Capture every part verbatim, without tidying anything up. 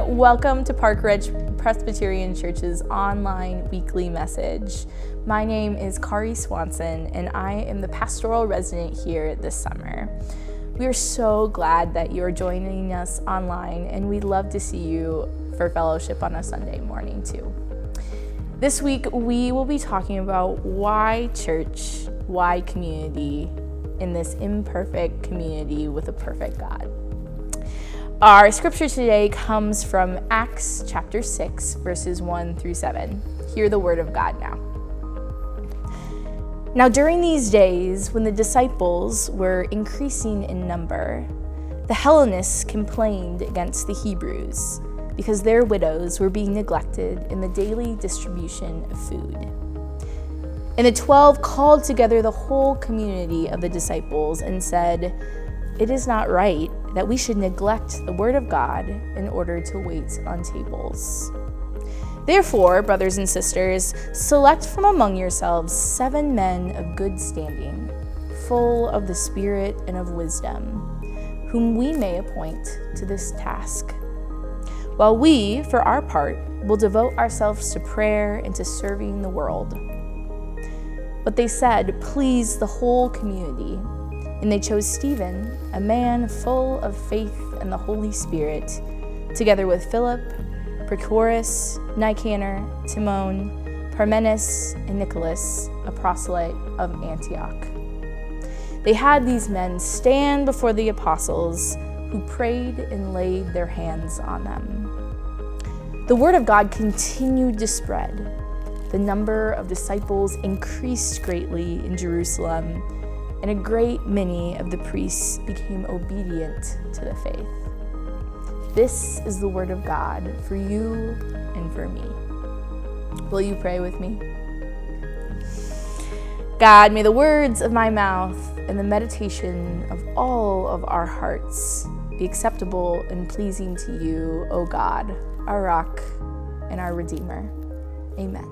welcome to Park Ridge Presbyterian Church's online weekly message. My name is Kari Swanson, and I am the pastoral resident here this summer. We are so glad that you are joining us online, and we'd love to see you for fellowship on a Sunday morning too. This week, we will be talking about why church, why community in this imperfect community with a perfect God. Our scripture today comes from Acts chapter six, verses one through seven. Hear the word of God now. Now during these days, when the disciples were increasing in number, the Hellenists complained against the Hebrews because their widows were being neglected in the daily distribution of food. And the twelve called together the whole community of the disciples and said, "It is not right that we should neglect the word of God in order to wait on tables. Therefore, brothers and sisters, select from among yourselves seven men of good standing, full of the Spirit and of wisdom, whom we may appoint to this task, while we, for our part, will devote ourselves to prayer and to serving the world." But they said, "Please the whole community." And they chose Stephen, a man full of faith and the Holy Spirit, together with Philip, Prochorus, Nicanor, Timon, Parmenas, and Nicholas, a proselyte of Antioch. They had these men stand before the apostles, who prayed and laid their hands on them. The word of God continued to spread. The number of disciples increased greatly in Jerusalem, and a great many of the priests became obedient to the faith. This is the word of God for you and for me. Will you pray with me? God, may the words of my mouth and the meditation of all of our hearts be acceptable and pleasing to you, O God, our rock and our Redeemer. Amen.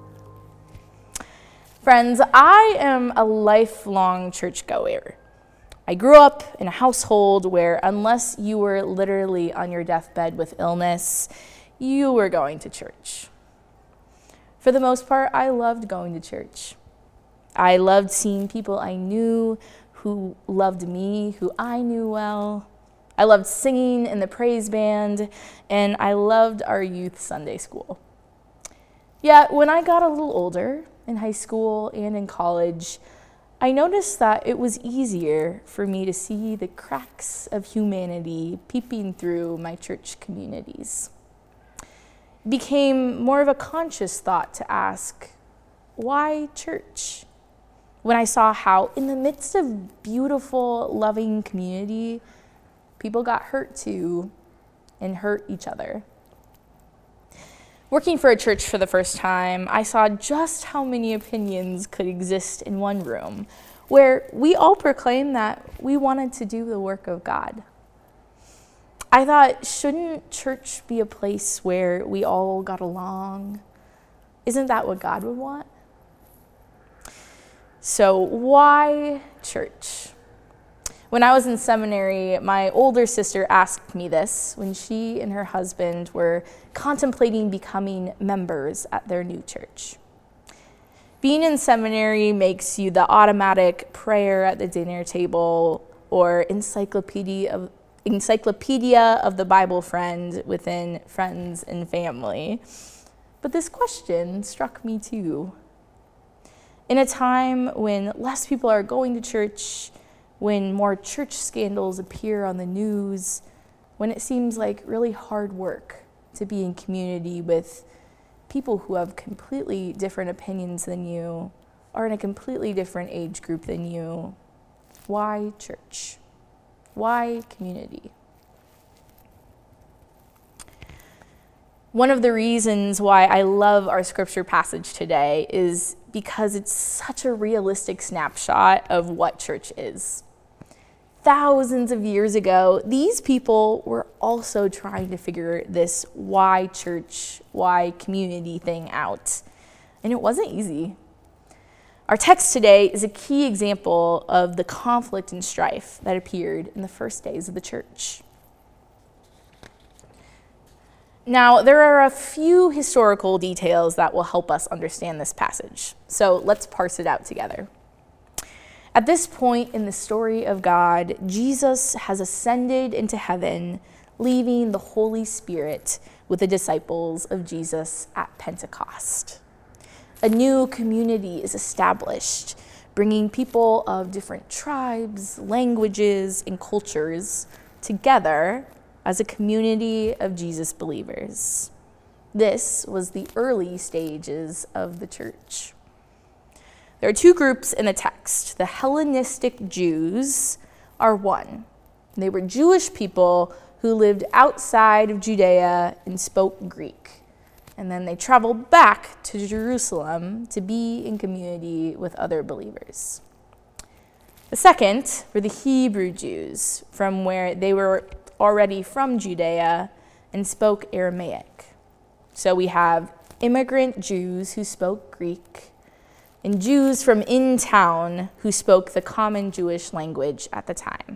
Friends, I am a lifelong churchgoer. I grew up in a household where unless you were literally on your deathbed with illness, you were going to church. For the most part, I loved going to church. I loved seeing people I knew who loved me, who I knew well. I loved singing in the praise band, and I loved our youth Sunday school. Yet when I got a little older, in high school and in college, I noticed that it was easier for me to see the cracks of humanity peeping through my church communities. It became more of a conscious thought to ask, why church? When I saw how in the midst of beautiful, loving community, people got hurt too and hurt each other. Working for a church for the first time, I saw just how many opinions could exist in one room, where we all proclaimed that we wanted to do the work of God. I thought, shouldn't church be a place where we all got along? Isn't that what God would want? So why church? When I was in seminary, my older sister asked me this when she and her husband were contemplating becoming members at their new church. Being in seminary makes you the automatic prayer at the dinner table or encyclopedia of, encyclopedia of the Bible friend within friends and family. But this question struck me too. In a time when less people are going to church, when more church scandals appear on the news, when it seems like really hard work to be in community with people who have completely different opinions than you, or in a completely different age group than you, why church? Why community? One of the reasons why I love our scripture passage today is because it's such a realistic snapshot of what church is. Thousands of years ago, these people were also trying to figure this why church, why community thing out. And it wasn't easy. Our text today is a key example of the conflict and strife that appeared in the first days of the church. Now, there are a few historical details that will help us understand this passage. So let's parse it out together. At this point in the story of God, Jesus has ascended into heaven, leaving the Holy Spirit with the disciples of Jesus at Pentecost. A new community is established, bringing people of different tribes, languages, and cultures together as a community of Jesus believers. This was the early stages of the church. There are two groups in the text. The Hellenistic Jews are one. They were Jewish people who lived outside of Judea and spoke Greek. And then they traveled back to Jerusalem to be in community with other believers. The second were the Hebrew Jews, from where they were already from Judea and spoke Aramaic. So we have immigrant Jews who spoke Greek and Jews from in town who spoke the common Jewish language at the time.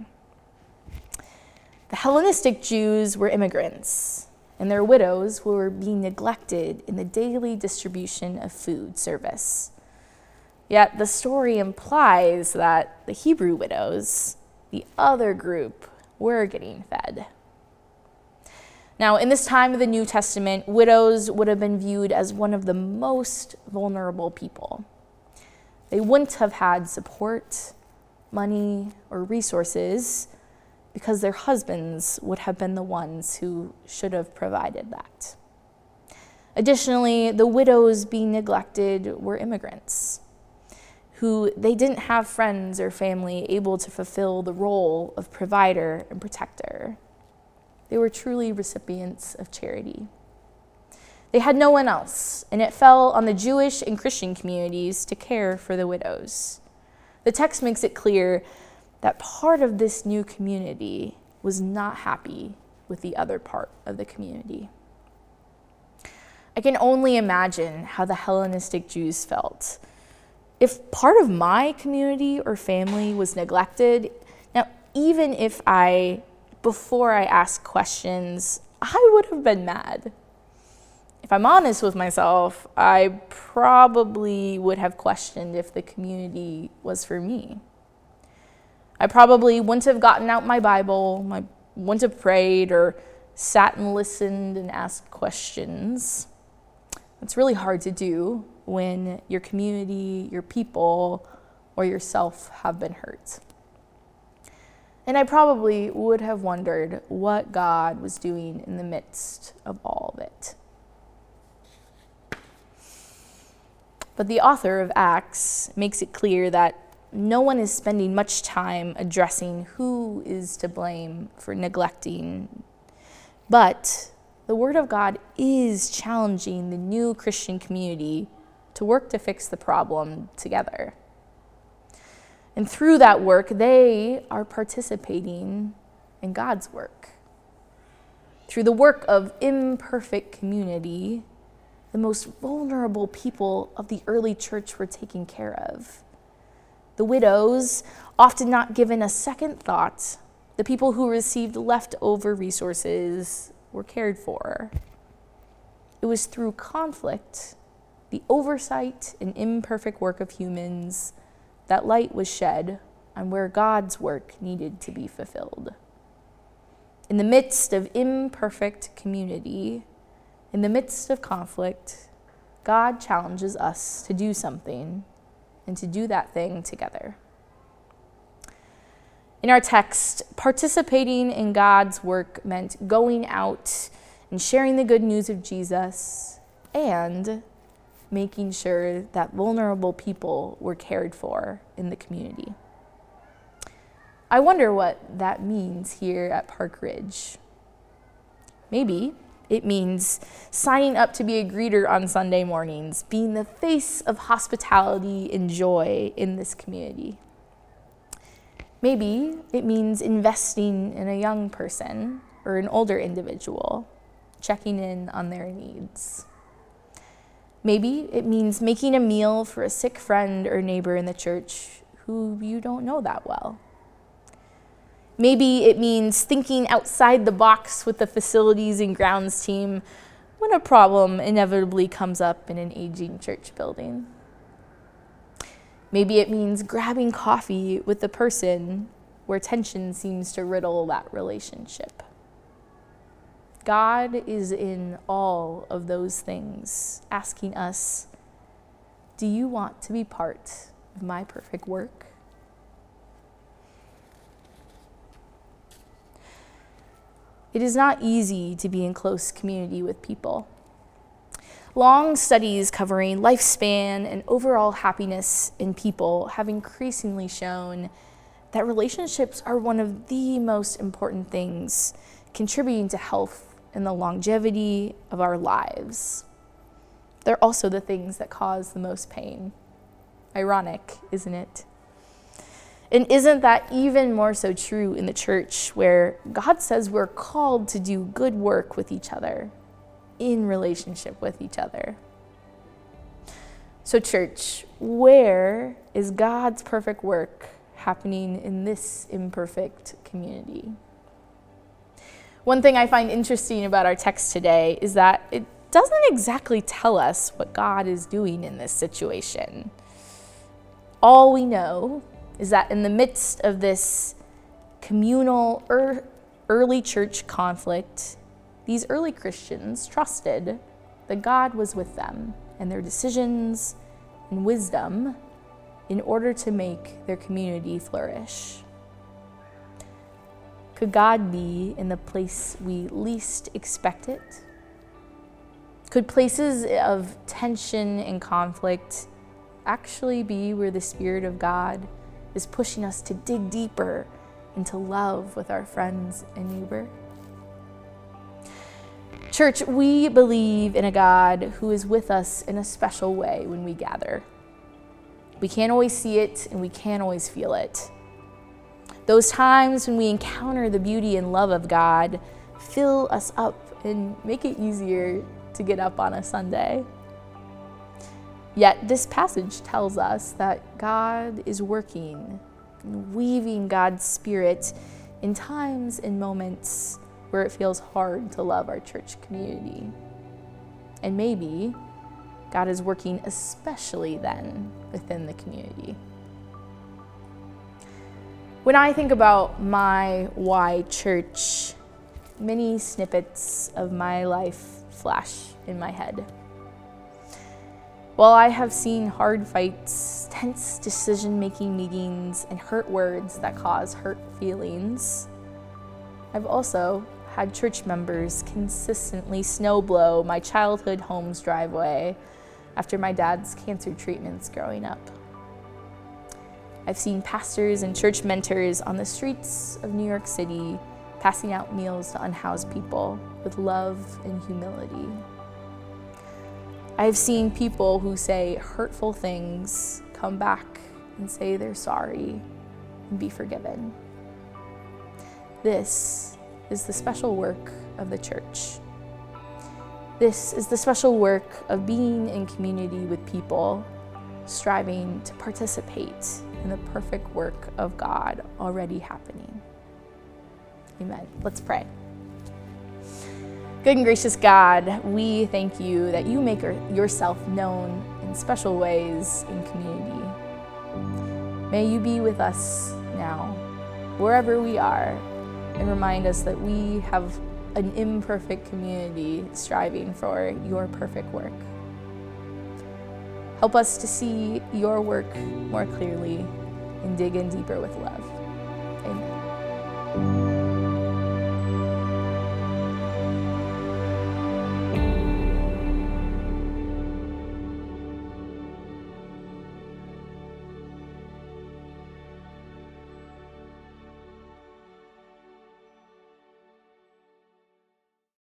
The Hellenistic Jews were immigrants, and their widows were being neglected in the daily distribution of food service. Yet the story implies that the Hebrew widows, the other group, were getting fed. Now, in this time of the New Testament, widows would have been viewed as one of the most vulnerable people. They wouldn't have had support, money, or resources because their husbands would have been the ones who should have provided that. Additionally, the widows being neglected were immigrants who they didn't have friends or family able to fulfill the role of provider and protector. They were truly recipients of charity. They had no one else, and it fell on the Jewish and Christian communities to care for the widows. The text makes it clear that part of this new community was not happy with the other part of the community. I can only imagine how the Hellenistic Jews felt. If part of my community or family was neglected, now even if I, before I asked questions, I would have been mad. If I'm honest with myself, I probably would have questioned if the community was for me. I probably wouldn't have gotten out my Bible, I wouldn't have prayed or sat and listened and asked questions. It's really hard to do when your community, your people, or yourself have been hurt. And I probably would have wondered what God was doing in the midst of all of it. But the author of Acts makes it clear that no one is spending much time addressing who is to blame for neglecting. But the Word of God is challenging the new Christian community to work to fix the problem together. And through that work, they are participating in God's work. Through the work of imperfect community, the most vulnerable people of the early church were taken care of. The widows, often not given a second thought, the people who received leftover resources were cared for. It was through conflict, the oversight and imperfect work of humans, that light was shed on where God's work needed to be fulfilled. In the midst of imperfect community, in the midst of conflict, God challenges us to do something and to do that thing together. In our text, participating in God's work meant going out and sharing the good news of Jesus and making sure that vulnerable people were cared for in the community. I wonder what that means here at Park Ridge. Maybe it means signing up to be a greeter on Sunday mornings, being the face of hospitality and joy in this community. Maybe it means investing in a young person or an older individual, checking in on their needs. Maybe it means making a meal for a sick friend or neighbor in the church who you don't know that well. Maybe it means thinking outside the box with the facilities and grounds team when a problem inevitably comes up in an aging church building. Maybe it means grabbing coffee with the person where tension seems to riddle that relationship. God is in all of those things, asking us, do you want to be part of my perfect work? It is not easy to be in close community with people. Long studies covering lifespan and overall happiness in people have increasingly shown that relationships are one of the most important things contributing to health and the longevity of our lives. They're also the things that cause the most pain. Ironic, isn't it? And isn't that even more so true in the church, where God says we're called to do good work with each other, in relationship with each other? So church, where is God's perfect work happening in this imperfect community? One thing I find interesting about our text today is that it doesn't exactly tell us what God is doing in this situation. All we know is that in the midst of this communal er, early church conflict, these early Christians trusted that God was with them and their decisions and wisdom in order to make their community flourish. Could God be in the place we least expect it? Could places of tension and conflict actually be where the Spirit of God is pushing us to dig deeper into love with our friends and neighbor? Church, we believe in a God who is with us in a special way when we gather. We can't always see it and we can't always feel it. Those times when we encounter the beauty and love of God fill us up and make it easier to get up on a Sunday. Yet this passage tells us that God is working and weaving God's Spirit in times and moments where it feels hard to love our church community. And maybe God is working especially then within the community. When I think about my why church, many snippets of my life flash in my head. While I have seen hard fights, tense decision-making meetings, and hurt words that cause hurt feelings, I've also had church members consistently snowblow my childhood home's driveway after my dad's cancer treatments growing up. I've seen pastors and church mentors on the streets of New York City passing out meals to unhoused people with love and humility. I've seen people who say hurtful things come back and say they're sorry and be forgiven. This is the special work of the church. This is the special work of being in community with people, striving to participate in the perfect work of God already happening. Amen. Let's pray. Good and gracious God, we thank you that you make yourself known in special ways in community. May you be with us now, wherever we are, and remind us that we have an imperfect community striving for your perfect work. Help us to see your work more clearly and dig in deeper with love. Amen.